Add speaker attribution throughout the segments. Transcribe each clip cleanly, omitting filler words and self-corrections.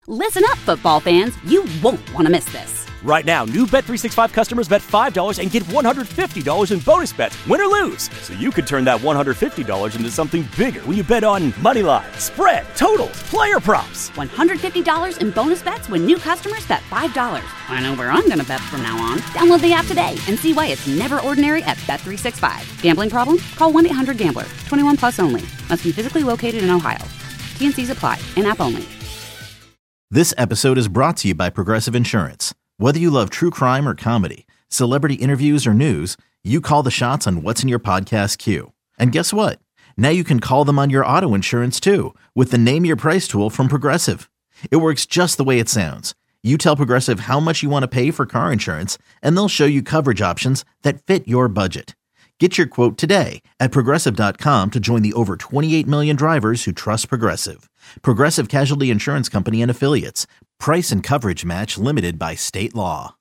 Speaker 1: Listen up, football fans. You won't want to miss this.
Speaker 2: Right now, new Bet365 customers bet $5 and get $150 in bonus bets, win or lose. So you could turn that $150 into something bigger when you bet on money line, spread, totals, player props.
Speaker 1: $150 in bonus bets when new customers bet $5. I know where I'm going to bet from now on. Download the app today and see why it's never ordinary at Bet365. Gambling problem? Call 1-800-GAMBLER. 21 plus only. Must be physically located in Ohio. T&Cs apply. In-app only.
Speaker 3: This episode is brought to you by Progressive Insurance. Whether you love true crime or comedy, celebrity interviews or news, you call the shots on what's in your podcast queue. And guess what? Now you can call them on your auto insurance too with the Name Your Price tool from Progressive. It works just the way it sounds. You tell Progressive how much you want to pay for car insurance, and they'll show you coverage options that fit your budget. Get your quote today at Progressive.com to join the over 28 million drivers who trust Progressive. Progressive Casualty Insurance Company and Affiliates. Price and coverage match limited by state law.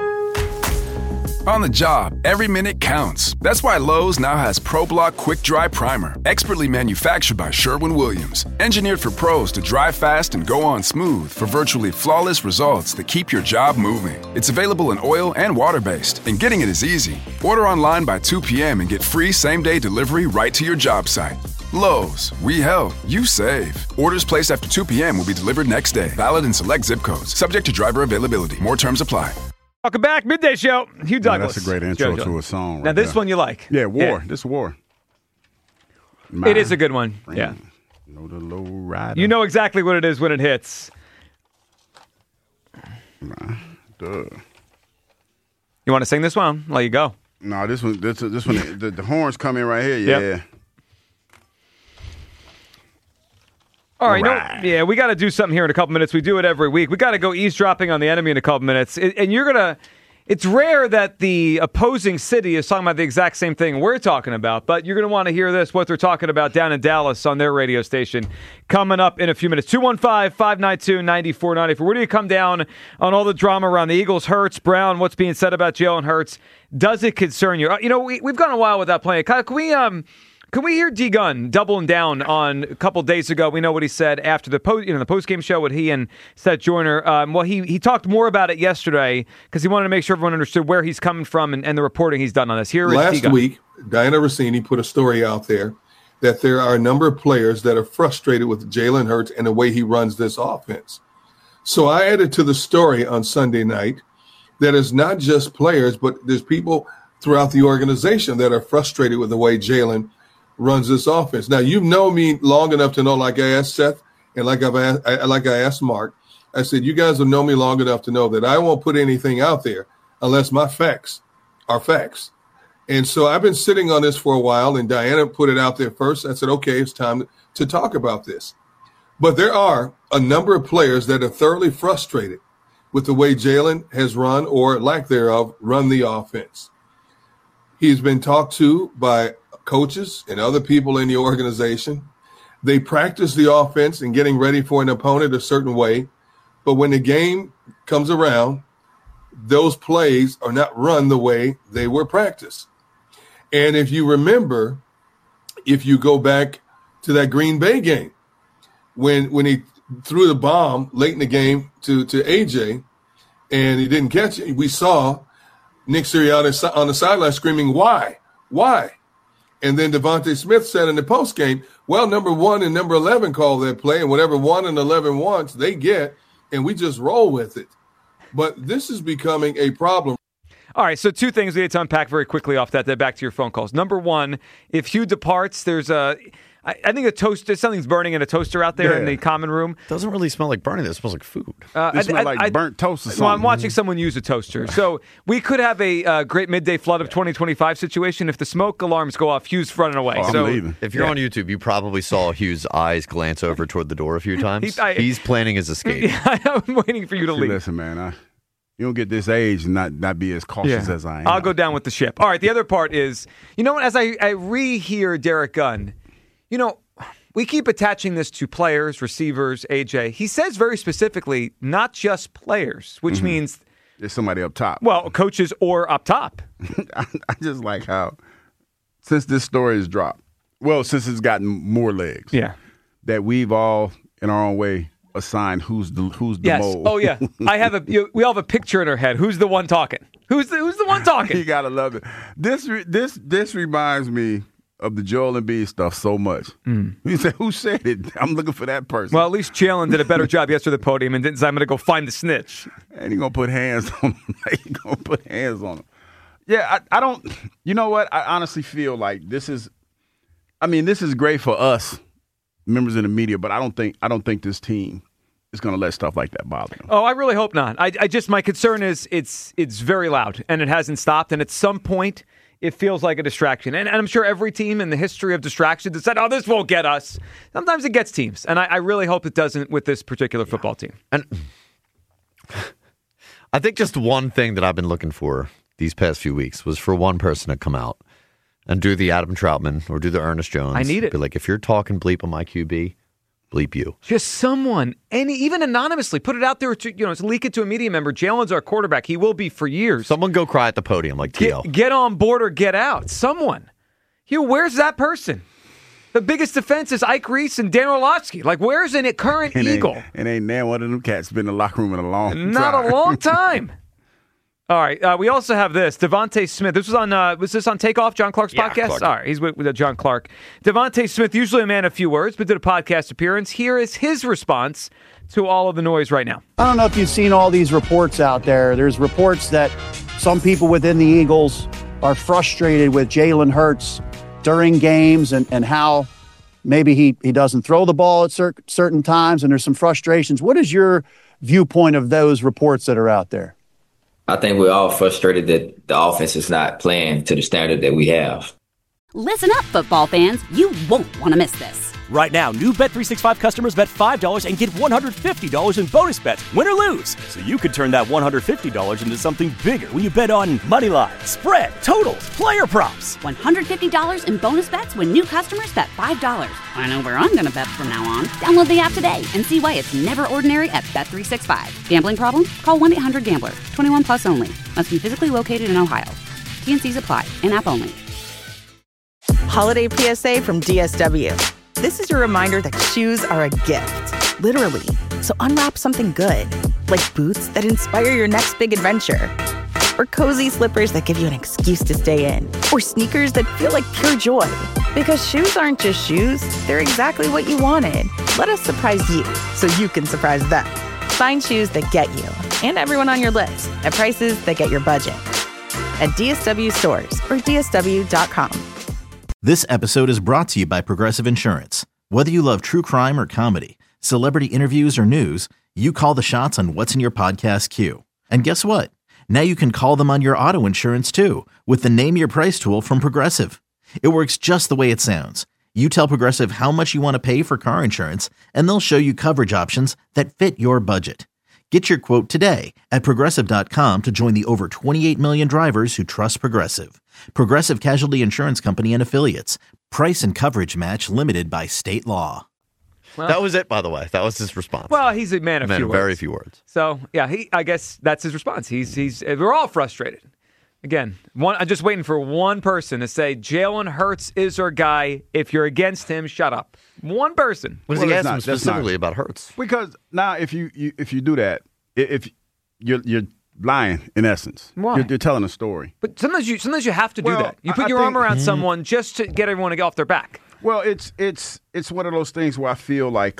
Speaker 4: On the job, every minute counts. That's why Lowe's now has ProBlock Quick Dry Primer, expertly manufactured by Sherwin-Williams. Engineered for pros to dry fast and go on smooth for virtually flawless results that keep your job moving. It's available in oil and water-based, and getting it is easy. Order online by 2 p.m. and get free same-day delivery right to your job site. Lowe's, we help, you save. Orders placed after 2 p.m. will be delivered next day. Valid in select zip codes. Subject to driver availability. More terms apply.
Speaker 5: Welcome back, Midday Show. Hugh Douglas.
Speaker 6: That's a great intro to a song. Right
Speaker 5: now, this
Speaker 6: there.
Speaker 5: one you like.
Speaker 6: Yeah, War.
Speaker 5: Yeah.
Speaker 6: This War.
Speaker 5: It is a good one. Yeah.
Speaker 6: Know the low rider.
Speaker 5: You know exactly what it is when it hits.
Speaker 6: Duh.
Speaker 5: You want to sing this one? I'll let you go.
Speaker 6: No, this one, the horns come in right here. Yeah.
Speaker 5: Yep. All right. We got to do something here in a couple minutes. We do it every week. We got to go eavesdropping on the enemy in a couple minutes. And you're going to, it's rare that the opposing city is talking about the exact same thing we're talking about, but you're going to want to hear this, what they're talking about down in Dallas on their radio station coming up in a few minutes. 215-592-9494. Where do you come down on all the drama around the Eagles, Hurts, Brown, what's being said about Jalen Hurts? Does it concern you? You know, we've gone a while without playing. Can we hear D Gunn doubling down on a couple days ago? We know what he said after the post-game show with he and Seth Joyner. He talked more about it yesterday because he wanted to make sure everyone understood where he's coming from and the reporting he's done on this. Here is
Speaker 7: Last week, Diana Rossini put a story out there that there are a number of players that are frustrated with Jalen Hurts and the way he runs this offense. So I added to the story on Sunday night that it's not just players, but there's people throughout the organization that are frustrated with the way Jalen runs this offense. Now, you've known me long enough to know, like I asked Seth and like I asked Mark, I said, you guys have known me long enough to know that I won't put anything out there unless my facts are facts. And so I've been sitting on this for a while, and Diana put it out there first. I said, okay, it's time to talk about this. But there are a number of players that are thoroughly frustrated with the way Jalen has run, or lack thereof, run the offense. He's been talked to by coaches and other people in the organization. They practice the offense and getting ready for an opponent a certain way. But when the game comes around, those plays are not run the way they were practiced. And if you remember, if you go back to that Green Bay game, when he threw the bomb late in the game to AJ and he didn't catch it, we saw Nick Sirianni on the sideline screaming, why? And then Devontae Smith said in the postgame, well, number 1 and number 11 call that play, and whatever 1 and 11 wants, they get, and we just roll with it. But this is becoming a problem.
Speaker 5: All right, so two things we had to unpack very quickly off that. Then back to your phone calls. Number one, if Hugh departs, there's I think something's burning in a toaster out there in the common room.
Speaker 8: Doesn't really smell like burning. It smells like food.
Speaker 6: It smells like burnt toast or something.
Speaker 5: Well, I'm watching someone use a toaster. So we could have a great midday flood of 2025 situation. If the smoke alarms go off, Hugh's running away.
Speaker 6: I'm leaving.
Speaker 8: If you're on YouTube, you probably saw Hugh's eyes glance over toward the door a few times. He's planning his escape.
Speaker 5: Yeah, I'm waiting for you to leave.
Speaker 6: Listen, man, you don't get this age and not be as cautious as I am.
Speaker 5: I'll go down with the ship. All right, the other part is, as I rehear Derek Gunn, we keep attaching this to players, receivers, AJ. He says very specifically, not just players, which means
Speaker 6: there's somebody up top.
Speaker 5: Well, coaches or up top.
Speaker 6: I just like how, since this story has dropped, since it's gotten more legs, that we've all, in our own way, assign who's the
Speaker 5: yes.
Speaker 6: mole.
Speaker 5: Oh yeah, we all have a picture in our head. Who's the one talking? Who's the one talking?
Speaker 6: You gotta love it. This reminds me of the Joel Embiid stuff so much. He said, "Who said it?" I'm looking for that person.
Speaker 5: Well, at least Jalen did a better job yesterday at the podium and didn't say, "I'm going to go find the snitch."
Speaker 6: And he's gonna put hands on him. Yeah, I don't. You know what? I honestly feel like this is great for us, members of the media, but I don't think this team is going to let stuff like that bother them.
Speaker 5: Oh, I really hope not. I just, my concern is it's very loud and it hasn't stopped. And at some point, it feels like a distraction. And I'm sure every team in the history of distractions has said, "Oh, this won't get us." Sometimes it gets teams, and I really hope it doesn't with this particular football team.
Speaker 8: And I think just one thing that I've been looking for these past few weeks was for one person to come out and do the Adam Troutman or do the Ernest Jones.
Speaker 5: I need it.
Speaker 8: Be like, if you're talking bleep on my QB, bleep you.
Speaker 5: Just someone, even anonymously, put it out there. Leak it to a media member. Jalen's our quarterback. He will be for years.
Speaker 8: Someone go cry at the podium like T.O.
Speaker 5: Get on board or get out. Someone. Where's that person? The biggest defense is Ike Reese and Dan Orlovsky. Like, where's a current Eagle?
Speaker 6: And ain't now one of them cats been in the locker room in a long time.
Speaker 5: Not a long time. All right. We also have this. Devontae Smith. This was this on Takeoff, John Clark's podcast?
Speaker 8: Clark.
Speaker 5: All right. He's with John Clark. Devontae Smith, usually a man of few words, but did a podcast appearance. Here is his response to all of the noise right now.
Speaker 9: I don't know if you've seen all these reports out there. There's reports that some people within the Eagles are frustrated with Jalen Hurts during games and how maybe he doesn't throw the ball at certain times, and there's some frustrations. What is your viewpoint of those reports that are out there?
Speaker 10: I think we're all frustrated that the offense is not playing to the standard that we have.
Speaker 1: Listen up, football fans. You won't want to miss this.
Speaker 2: Right now, new Bet365 customers bet $5 and get $150 in bonus bets, win or lose. So you could turn that $150 into something bigger when you bet on moneyline, spread, totals, player props.
Speaker 1: $150 in bonus bets when new customers bet $5. I know where I'm going to bet from now on. Download the app today and see why it's never ordinary at Bet365. Gambling problem? Call 1-800-GAMBLER. 21 plus only. Must be physically located in Ohio. T&Cs apply. In-app only.
Speaker 11: Holiday PSA from DSW. This is your reminder that shoes are a gift, literally. So unwrap something good, like boots that inspire your next big adventure, or cozy slippers that give you an excuse to stay in, or sneakers that feel like pure joy. Because shoes aren't just shoes, they're exactly what you wanted. Let us surprise you so you can surprise them. Find shoes that get you and everyone on your list at prices that get your budget. At DSW stores or DSW.com.
Speaker 3: This episode is brought to you by Progressive Insurance. Whether you love true crime or comedy, celebrity interviews or news, you call the shots on what's in your podcast queue. And guess what? Now you can call them on your auto insurance too with the Name Your Price tool from Progressive. It works just the way it sounds. You tell Progressive how much you want to pay for car insurance, and they'll show you coverage options that fit your budget. Get your quote today at Progressive.com to join the over 28 million drivers who trust Progressive. Progressive Casualty Insurance Company and Affiliates. Price and coverage match limited by state law.
Speaker 8: Well, that was it, by the way. That was his response.
Speaker 5: Well, he's a man of few words.
Speaker 8: Very few words.
Speaker 5: So, yeah, I guess that's his response. We're all frustrated. Again, I'm just waiting for one person to say, Jalen Hurts is our guy. If you're against him, shut up. One person.
Speaker 8: What does he ask him specifically about Hurts?
Speaker 6: Because now if you do that, if you're lying in essence.
Speaker 5: Why?
Speaker 6: You're telling a story.
Speaker 5: But sometimes you have to do that. You put your arm around someone just to get everyone to get off their back.
Speaker 6: Well, it's one of those things where I feel like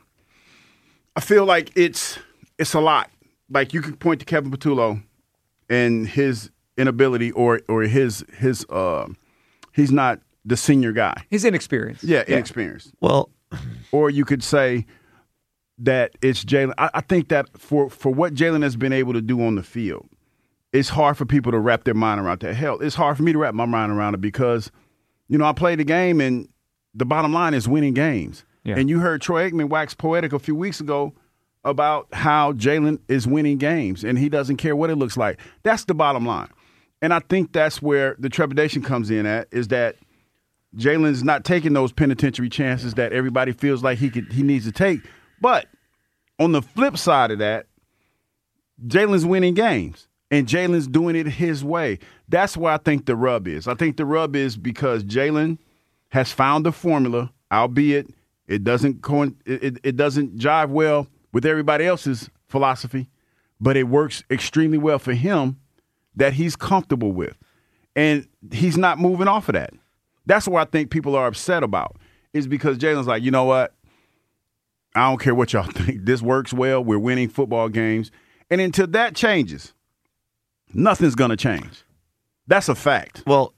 Speaker 6: it's a lot. Like you can point to Kevin Patullo and his inability or his he's not the senior guy.
Speaker 5: His inexperience.
Speaker 6: Yeah, inexperienced.
Speaker 8: Well,
Speaker 6: or you could say that it's Jalen. I think that for what Jalen has been able to do on the field, it's hard for people to wrap their mind around that. Hell, it's hard for me to wrap my mind around it because, I played the game and the bottom line is winning games. Yeah. And you heard Troy Aikman wax poetic a few weeks ago about how Jalen is winning games and he doesn't care what it looks like. That's the bottom line. And I think that's where the trepidation comes in at, is that Jalen's not taking those penitentiary chances that everybody feels like he needs to take. But on the flip side of that, Jalen's winning games and Jalen's doing it his way. That's where I think the rub is. I think the rub is because Jalen has found the formula, albeit it doesn't jive well with everybody else's philosophy, but it works extremely well for him that he's comfortable with. And he's not moving off of that. That's what I think people are upset about, is because Jalen's like, you know what? I don't care what y'all think. This works well. We're winning football games. And until that changes, nothing's going to change. That's a fact.
Speaker 8: Well,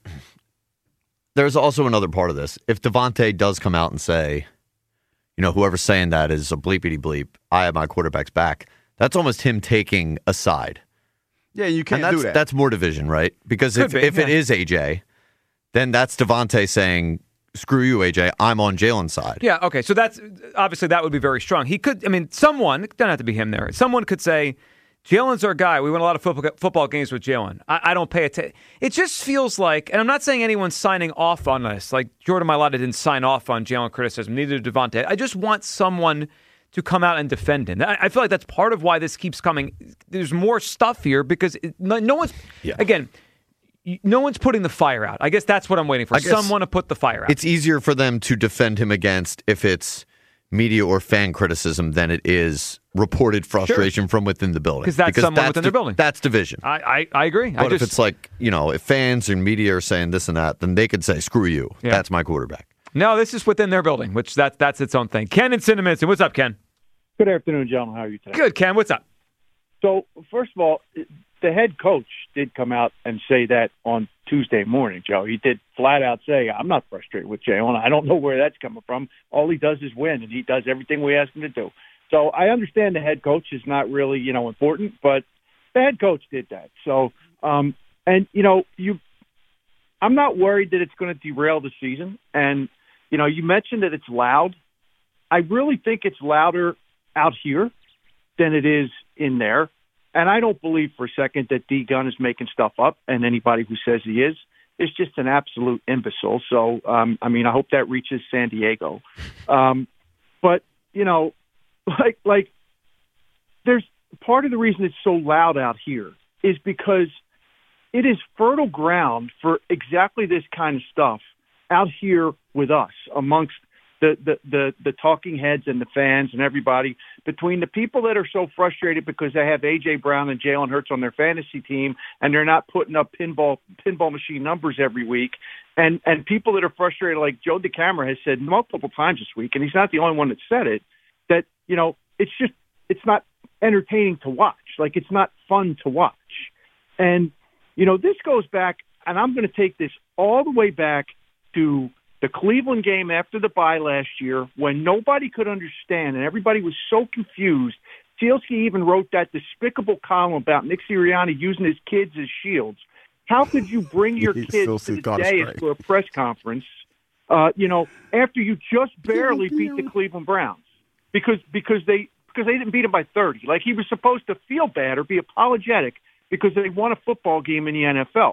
Speaker 8: there's also another part of this. If Davante does come out and say, you know, whoever's saying that is a bleepity bleep, I have my quarterback's back, that's almost him taking a side.
Speaker 6: Yeah, you can't do that.
Speaker 8: That's more division, right? Because if it is AJ, then that's Davante saying, screw you, AJ, I'm on Jalen's side.
Speaker 5: Yeah, okay. So that's obviously that would be very strong. He could, I mean, someone, it doesn't have to be him there. Someone could say, Jalen's our guy. We win a lot of football games with Jalen. I don't pay attention. It just feels like, and I'm not saying anyone's signing off on this, like Jordan Mailata didn't sign off on Jalen criticism, neither did Davante. I just want someone to come out and defend him. I feel like that's part of why this keeps coming. There's more stuff here because no one's, again, no one's putting the fire out. I guess that's what I'm waiting for. Someone to put the fire out.
Speaker 8: It's easier for them to defend him against if it's media or fan criticism than it is reported frustration from within the building.
Speaker 5: Because that's someone within the building.
Speaker 8: That's division.
Speaker 5: I agree.
Speaker 8: But if it's like, you know, if fans and media are saying this and that, then they could say, screw you. Yeah. That's my quarterback.
Speaker 5: No, this is within their building, which that's its own thing. Ken in Cinnaminson. What's up, Ken?
Speaker 12: Good afternoon, gentlemen. How are you today?
Speaker 5: Good, Ken. What's up?
Speaker 12: So, first of all, the head coach did come out and say that on Tuesday morning, Joe. He did flat out say, I'm not frustrated with Jalen. I don't know where that's coming from. All he does is win, and he does everything we ask him to do. So I understand the head coach is not really, you know, important, but the head coach did that. So, and, you know, I'm not worried that it's going to derail the season. And, you know, you mentioned that it's loud. I really think it's louder out here than it is in there. And I don't believe for a second that D. Gunn is making stuff up, and anybody who says he is just an absolute imbecile. So, I mean, I hope that reaches San Diego. But, you know, like there's part of the reason it's so loud out here is because it is fertile ground for exactly this kind of stuff out here with us amongst the talking heads and the fans and everybody, between the people that are so frustrated because they have A.J. Brown and Jalen Hurts on their fantasy team and they're not putting up pinball machine numbers every week, and people that are frustrated, like Joe DeCamara has said multiple times this week, and he's not the only one that said it, that, you know, it's not entertaining to watch. Like, it's not fun to watch. And, you know, this goes back, and I'm going to take this all the way back to the Cleveland game after the bye last year, when nobody could understand and everybody was so confused. Sealski even wrote that despicable column about Nick Sirianni using his kids as shields. How could you bring your kids to the dais for a press conference, you know, after you just barely beat the Cleveland Browns? Because they didn't beat him by 30. Like, he was supposed to feel bad or be apologetic because they won a football game in the NFL.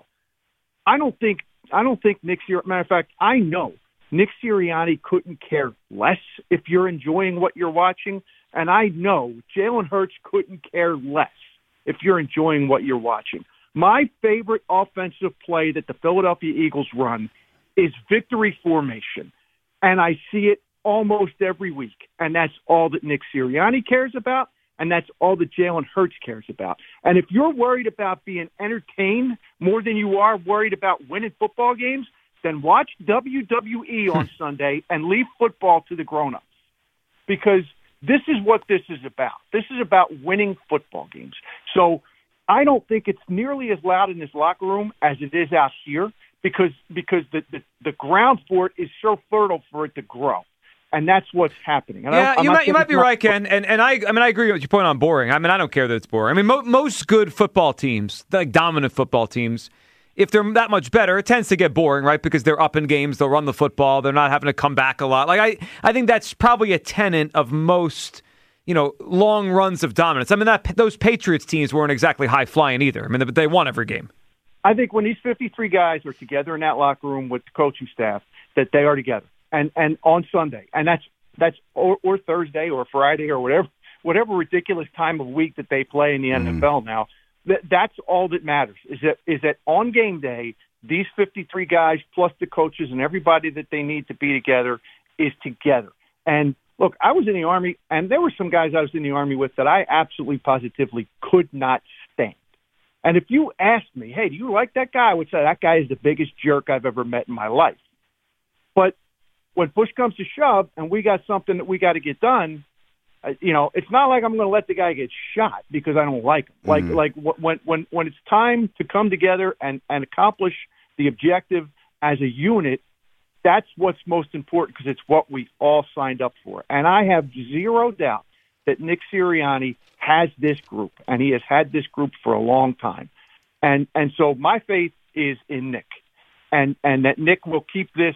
Speaker 12: I don't think Nick Sirianni, matter of fact, I know Nick Sirianni couldn't care less if you're enjoying what you're watching, and I know Jalen Hurts couldn't care less if you're enjoying what you're watching. My favorite offensive play that the Philadelphia Eagles run is victory formation, and I see it almost every week, and that's all that Nick Sirianni cares about, and that's all that Jalen Hurts cares about. And if you're worried about being entertained more than you are worried about winning football games, then watch WWE on Sunday and leave football to the grown-ups. Because this is what this is about. This is about winning football games. So I don't think it's nearly as loud in this locker room as it is out here because the ground for it is so fertile for it to grow. And that's what's happening. And
Speaker 5: yeah, you might be right, Ken. And I agree with your point on boring. I mean, I don't care that it's boring. I mean, most good football teams, like dominant football teams, if they're that much better, it tends to get boring, right? Because they're up in games, they'll run the football, they're not having to come back a lot. Like I think that's probably a tenet of most, you know, long runs of dominance. I mean, those Patriots teams weren't exactly high flying either. I mean, but they won every game.
Speaker 12: I think when these 53 guys are together in that locker room with the coaching staff, that they are together. And on Sunday, and that's or Thursday or Friday or whatever ridiculous time of week that they play in the NFL now. That's all that matters. Is that on game day, these 53 guys plus the coaches and everybody that they need to be together is together. And look, I was in the Army, and there were some guys I was in the Army with that I absolutely positively could not stand. And if you asked me, hey, do you like that guy? I would say that guy is the biggest jerk I've ever met in my life. But when push comes to shove and we got something that we got to get done, it's not like I'm going to let the guy get shot because I don't like him. Like when it's time to come together and accomplish the objective as a unit, that's what's most important because it's what we all signed up for. And I have zero doubt that Nick Sirianni has this group, and he has had this group for a long time. And so my faith is in Nick, and that Nick will keep this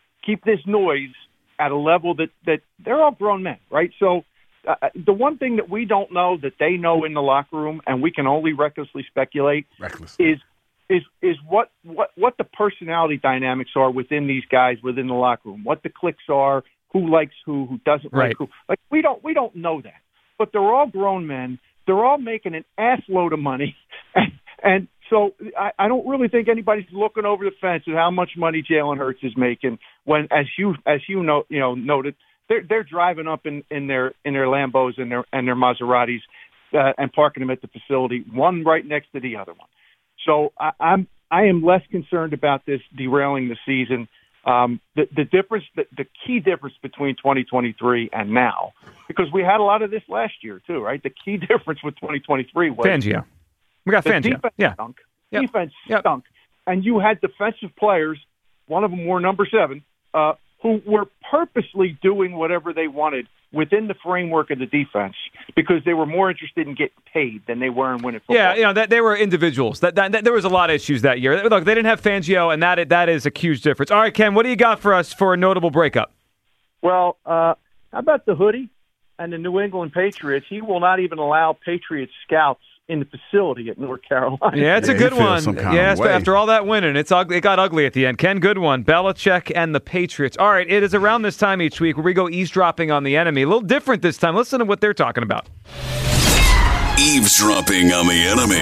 Speaker 12: noise at a level that they're all grown men, right? So the one thing that we don't know that they know in the locker room, and we can only recklessly speculate, is what the personality dynamics are within these guys within the locker room, what the cliques are, who likes who doesn't like who. Like we don't know that. But they're all grown men. They're all making an ass load of money. And so I don't really think anybody's looking over the fence at how much money Jalen Hurts is making when, as you noted, they're driving up in their Lambos and their Maseratis and parking them at the facility, one right next to the other one. So I am less concerned about this derailing the season. The difference, the key difference between 2023 and now, because we had a lot of this last year too, right? The key difference with 2023 was
Speaker 5: Fangio. We got Fangio.
Speaker 12: Defense stunk. Yep. Defense stunk, and you had defensive players. One of them wore number 7, who were purposely doing whatever they wanted within the framework of the defense because they were more interested in getting paid than they were in winning football.
Speaker 5: Yeah, they were individuals. That there was a lot of issues that year. Look, they didn't have Fangio, and that is a huge difference. All right, Ken, what do you got for us for a notable breakup?
Speaker 12: Well, how about the hoodie and the New England Patriots? He will not even allow Patriots scouts in the facility at North Carolina.
Speaker 5: Yeah, it's a good one. Yes, after all that winning, it got ugly at the end. Ken, good one. Belichick and the Patriots. All right, it is around this time each week where we go eavesdropping on the enemy. A little different this time. Listen to what they're talking about.
Speaker 13: Eavesdropping on the enemy.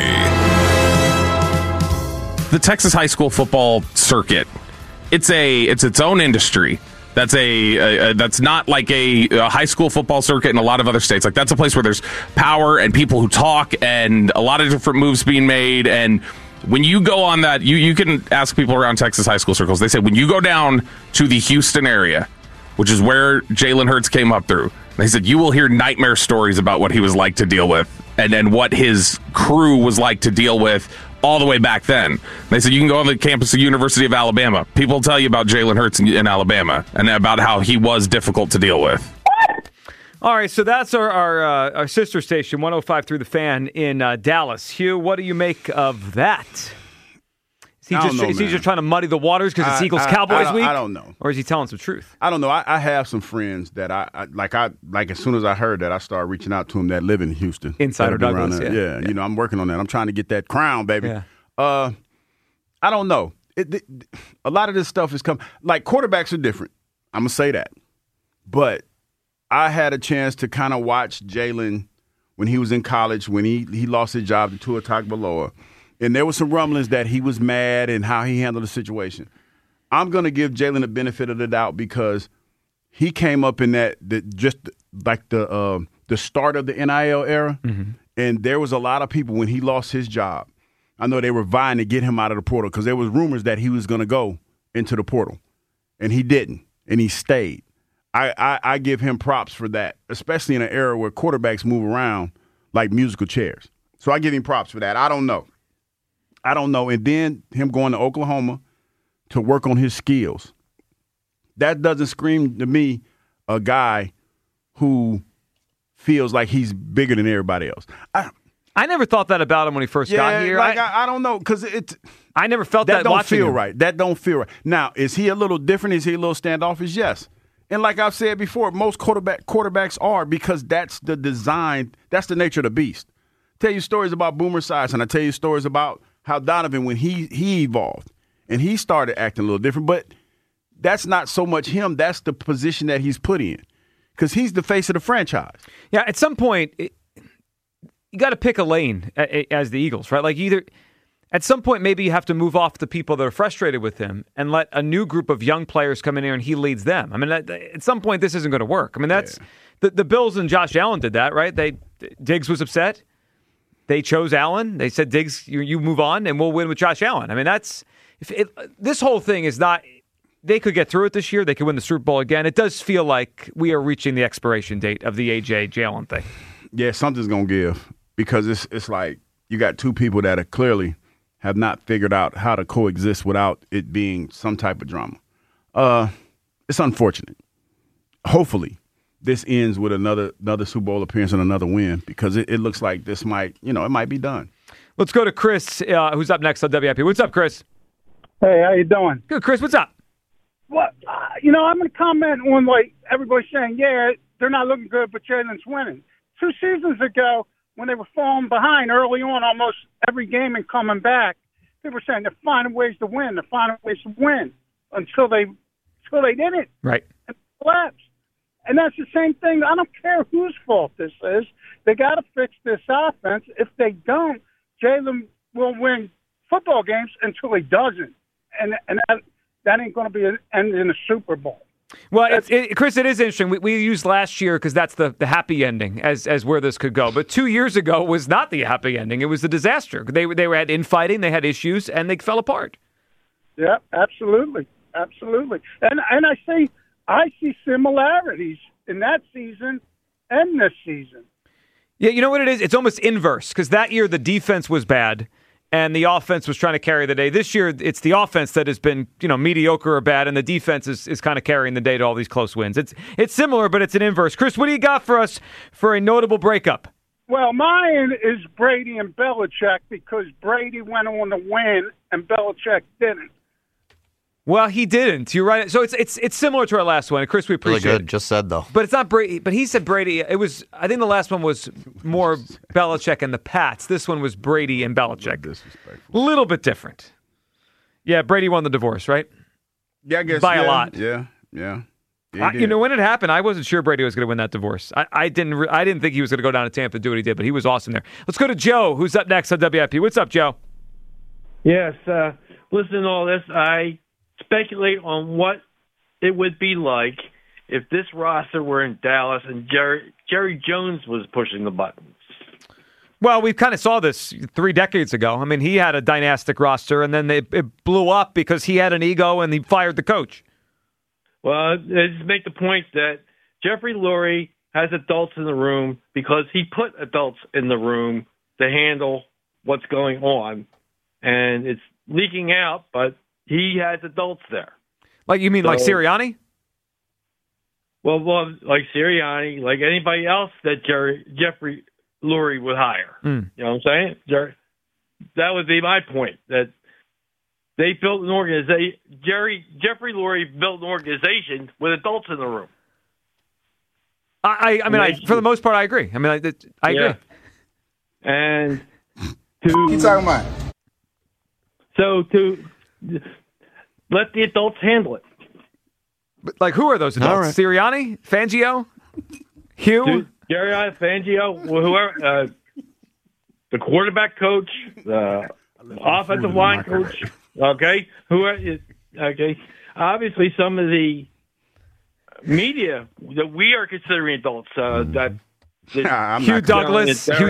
Speaker 14: The Texas high school football circuit, it's its own industry. That's that's not like a high school football circuit in a lot of other states. Like that's a place where there's power and people who talk and a lot of different moves being made. And when you go on that, you can ask people around Texas high school circles. They say when you go down to the Houston area, which is where Jalen Hurts came up through, they said you will hear nightmare stories about what he was like to deal with and what his crew was like to deal with all the way back then. They said you can go on the campus of University of Alabama. People tell you about Jalen Hurts in Alabama and about how he was difficult to deal with.
Speaker 5: All right, so that's our sister station, 105 through the Fan in Dallas. Hugh, what do you make of that? Is he just trying to muddy the waters because it's Eagles-Cowboys week?
Speaker 6: I don't know.
Speaker 5: Or is he telling some truth?
Speaker 6: I don't know. I have some friends that I as soon as I heard that, I started reaching out to them that live in Houston.
Speaker 5: Insider Douglas,
Speaker 6: yeah. You know, I'm working on that. I'm trying to get that crown, baby.
Speaker 5: Yeah.
Speaker 6: I don't know. A lot of this stuff is coming. Like, quarterbacks are different. I'm going to say that. But I had a chance to kind of watch Jalen when he was in college, when he lost his job to Tua Tagovailoa. And there was some rumblings that he was mad and how he handled the situation. I'm going to give Jalen the benefit of the doubt because he came up in the start of the NIL era, and there was a lot of people when he lost his job. I know they were vying to get him out of the portal because there was rumors that he was going to go into the portal, and he didn't, and he stayed. I give him props for that, especially in an era where quarterbacks move around like musical chairs. So I give him props for that. I don't know. And then him going to Oklahoma to work on his skills. That doesn't scream to me a guy who feels like he's bigger than everybody else.
Speaker 5: I never thought that about him when he first got here.
Speaker 6: I don't know, because
Speaker 5: I never felt that watching him.
Speaker 6: That don't feel right. Now, is he a little different? Is he a little standoffish? Yes. And like I've said before, most quarterbacks are, because that's the design, that's the nature of the beast. Tell you stories about Boomer Esiason. I tell you stories about how Donovan, when he evolved and he started acting a little different, but that's not so much him. That's the position that he's put in, because he's the face of the franchise.
Speaker 5: Yeah, at some point, you got to pick a lane as the Eagles, right? Like either At some point, maybe you have to move off the people that are frustrated with him and let a new group of young players come in here and he leads them. I mean, at some point, this isn't going to work. I mean, that's the Bills and Josh Allen did that, right? Diggs was upset. They chose Allen. They said, Diggs, you move on and we'll win with Josh Allen. I mean, this whole thing is not – they could get through it this year. They could win the Super Bowl again. It does feel like we are reaching the expiration date of the A.J. Jalen thing.
Speaker 6: Yeah, something's going to give because it's like you got two people that are clearly – have not figured out how to coexist without it being some type of drama. It's unfortunate. Hopefully, this ends with another Super Bowl appearance and another win because it looks like this might be done.
Speaker 5: Let's go to Chris, who's up next on WIP. What's up, Chris?
Speaker 13: Hey, how you doing?
Speaker 5: Good, Chris. What's up?
Speaker 13: What? I'm going to comment on like everybody saying, yeah, they're not looking good, but Jalen's winning. 2 seasons ago, when they were falling behind early on almost every game and coming back, they were saying they're finding ways to win. They're finding ways to win until they didn't.
Speaker 5: Right.
Speaker 13: And collapsed. And that's the same thing. I don't care whose fault this is. They got to fix this offense. If they don't, Jalen will win football games until he doesn't. And that ain't going to be an end in the Super Bowl.
Speaker 5: Well, Chris, it is interesting. We used last year because that's the happy ending as where this could go. But 2 years ago was not the happy ending. It was the disaster. They had infighting, they had issues, and they fell apart.
Speaker 13: Yeah, absolutely. And I see similarities in that season and this season.
Speaker 5: Yeah, you know what it is? It's almost inverse because that year the defense was bad. And the offense was trying to carry the day. This year, it's the offense that has been, mediocre or bad, and the defense is kind of carrying the day to all these close wins. It's similar, but it's an inverse. Chris, what do you got for us for a notable breakup?
Speaker 13: Well, mine is Brady and Belichick because Brady went on to win and Belichick didn't.
Speaker 5: Well, he didn't. You're right. So it's similar to our last one. Chris, we appreciate
Speaker 8: really good.
Speaker 5: It.
Speaker 8: Just said, though.
Speaker 5: But it's not Brady. But he said Brady. I think the last one was more Belichick and the Pats. This one was Brady and Belichick. A little bit different. Yeah, Brady won the divorce, right?
Speaker 6: Yeah, I guess.
Speaker 5: By a lot.
Speaker 6: Yeah.
Speaker 5: When it happened, I wasn't sure Brady was going to win that divorce. I didn't think he was going to go down to Tampa and do what he did, but he was awesome there. Let's go to Joe, who's up next on WIP. What's up, Joe?
Speaker 15: Yes. Listen to all this. I speculate on what it would be like if this roster were in Dallas and Jerry Jones was pushing the buttons.
Speaker 5: Well, we kind of saw this 3 decades ago. I mean, he had a dynastic roster, and then it blew up because he had an ego and he fired the coach.
Speaker 15: Well, I just make the point that Jeffrey Lurie has adults in the room because he put adults in the room to handle what's going on, and it's leaking out, but he has adults there.
Speaker 5: Like you mean like Sirianni?
Speaker 15: Well, like Sirianni, like anybody else that Jeffrey Lurie would hire. You know what I'm saying? That would be my point, that they built an organization. Jeffrey Lurie built an organization with adults in the room.
Speaker 5: I mean, for the most part, I agree. I mean, I agree.
Speaker 15: And
Speaker 16: you talking about?
Speaker 15: So to let the adults handle it.
Speaker 5: But, like, who are those adults? Right. Sirianni? Fangio? Hugh?
Speaker 15: Sirianni, Fangio, whoever. The quarterback coach, the offensive line coach. Okay, okay. Obviously, some of the media that we are considering adults.
Speaker 5: Hugh Douglas, Joe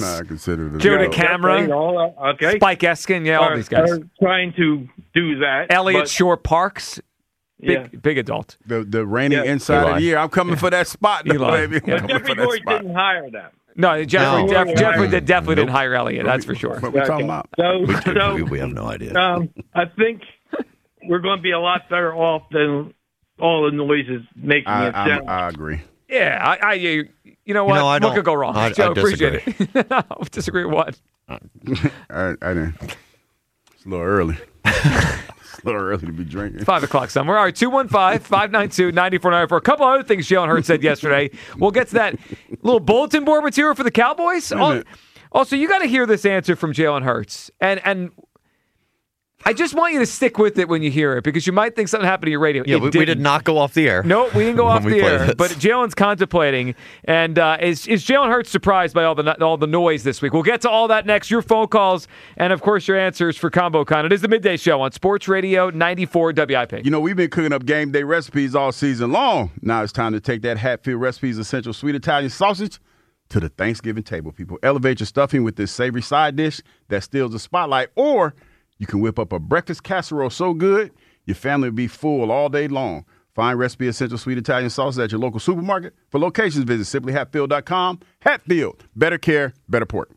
Speaker 5: DeCamara,
Speaker 15: okay,
Speaker 5: Spike Eskin, all these guys
Speaker 15: are trying to do that.
Speaker 5: Elliott Shore Parks, big adult.
Speaker 6: The reigning inside of the year. I'm coming for that spot, now, baby.
Speaker 15: But Jeffrey Lurie didn't hire them.
Speaker 5: No, Jeffrey definitely didn't hire Elliott. That's for sure.
Speaker 6: What we're talking about?
Speaker 8: We have no idea.
Speaker 15: I think we're going to be a lot better off than all the noises making it sound.
Speaker 6: I agree.
Speaker 5: Yeah, you know what? What could go wrong? Joe, appreciate it. Disagree with what?
Speaker 6: I didn't. It's a little early. It's a little early to be drinking.
Speaker 5: 5 o'clock somewhere. All right, 215-592-9494. A couple other things Jalen Hurts said yesterday. We'll get to that little bulletin board material for the Cowboys. Also, you got to hear this answer from Jalen Hurts. And I just want you to stick with it when you hear it because you might think something happened to your radio.
Speaker 8: Yeah, we did not go off the air.
Speaker 5: No, we didn't go off the air.
Speaker 8: This.
Speaker 5: But Jalen's contemplating. And is Jalen Hurts surprised by all the noise this week? We'll get to all that next. Your phone calls and, of course, your answers for ComboCon. It is the Midday Show on Sports Radio 94 WIP.
Speaker 6: You know, we've been cooking up game day recipes all season long. Now it's time to take that Hatfield Recipes Essential Sweet Italian Sausage to the Thanksgiving table, people. Elevate your stuffing with this savory side dish that steals the spotlight, or you can whip up a breakfast casserole so good, your family will be full all day long. Find Recipe Essential Sweet Italian Sausage at your local supermarket. For locations, visit simplyhatfield.com. Hatfield, better care, better pork.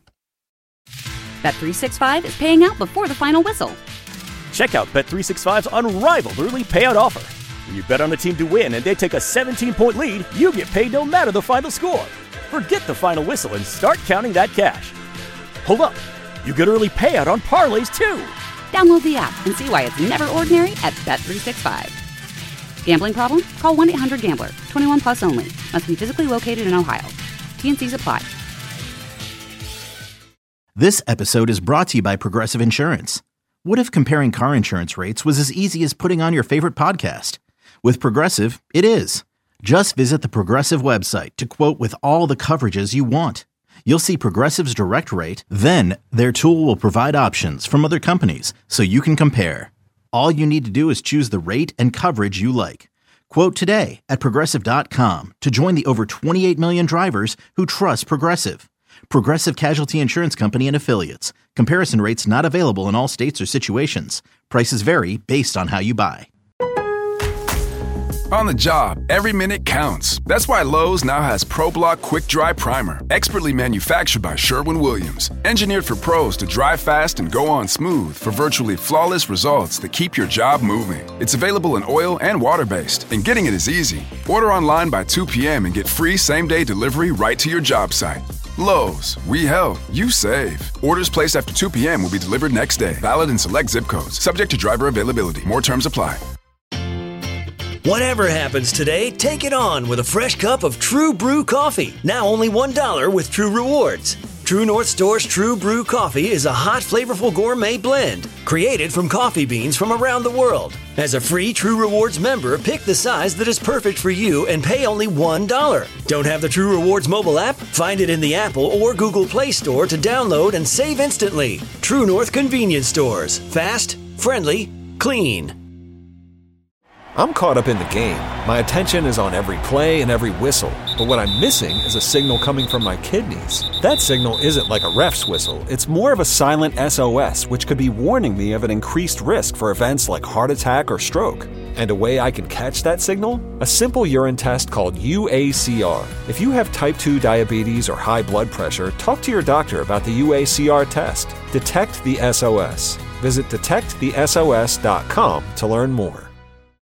Speaker 1: Bet365 is paying out before the final whistle.
Speaker 2: Check out Bet365's unrivaled early payout offer. When you bet on a team to win and they take a 17-point lead, you get paid no matter the final score. Forget the final whistle and start counting that cash. Hold up. You get early payout on parlays, too.
Speaker 1: Download the app and see why it's never ordinary at Bet365. Gambling problem? Call 1-800-GAMBLER. 21 plus only. Must be physically located in Ohio. T&Cs apply.
Speaker 3: This episode is brought to you by Progressive Insurance. What if comparing car insurance rates was as easy as putting on your favorite podcast? With Progressive, it is. Just visit the Progressive website to quote with all the coverages you want. You'll see Progressive's direct rate, then their tool will provide options from other companies so you can compare. All you need to do is choose the rate and coverage you like. Quote today at Progressive.com to join the over 28 million drivers who trust Progressive. Progressive Casualty Insurance Company and Affiliates. Comparison rates not available in all states or situations. Prices vary based on how you buy.
Speaker 4: On the job, every minute counts. That's why Lowe's now has ProBlock Quick Dry Primer, expertly manufactured by Sherwin-Williams. Engineered for pros to dry fast and go on smooth for virtually flawless results that keep your job moving. It's available in oil and water-based, and getting it is easy. Order online by 2 p.m. and get free same-day delivery right to your job site. Lowe's, we help, you save. Orders placed after 2 p.m. will be delivered next day. Valid in select zip codes. Subject to driver availability. More terms apply.
Speaker 17: Whatever happens today, take it on with a fresh cup of True Brew coffee. Now only $1 with True Rewards. True North Store's True Brew coffee is a hot, flavorful gourmet blend created from coffee beans from around the world. As a free True Rewards member, pick the size that is perfect for you and pay only $1. Don't have the True Rewards mobile app? Find it in the Apple or Google Play Store to download and save instantly. True North Convenience Stores. Fast, friendly, clean.
Speaker 18: I'm caught up in the game. My attention is on every play and every whistle. But what I'm missing is a signal coming from my kidneys. That signal isn't like a ref's whistle. It's more of a silent SOS, which could be warning me of an increased risk for events like heart attack or stroke. And a way I can catch that signal? A simple urine test called UACR. If you have type 2 diabetes or high blood pressure, talk to your doctor about the UACR test. Detect the SOS. Visit detectthesos.com to learn more.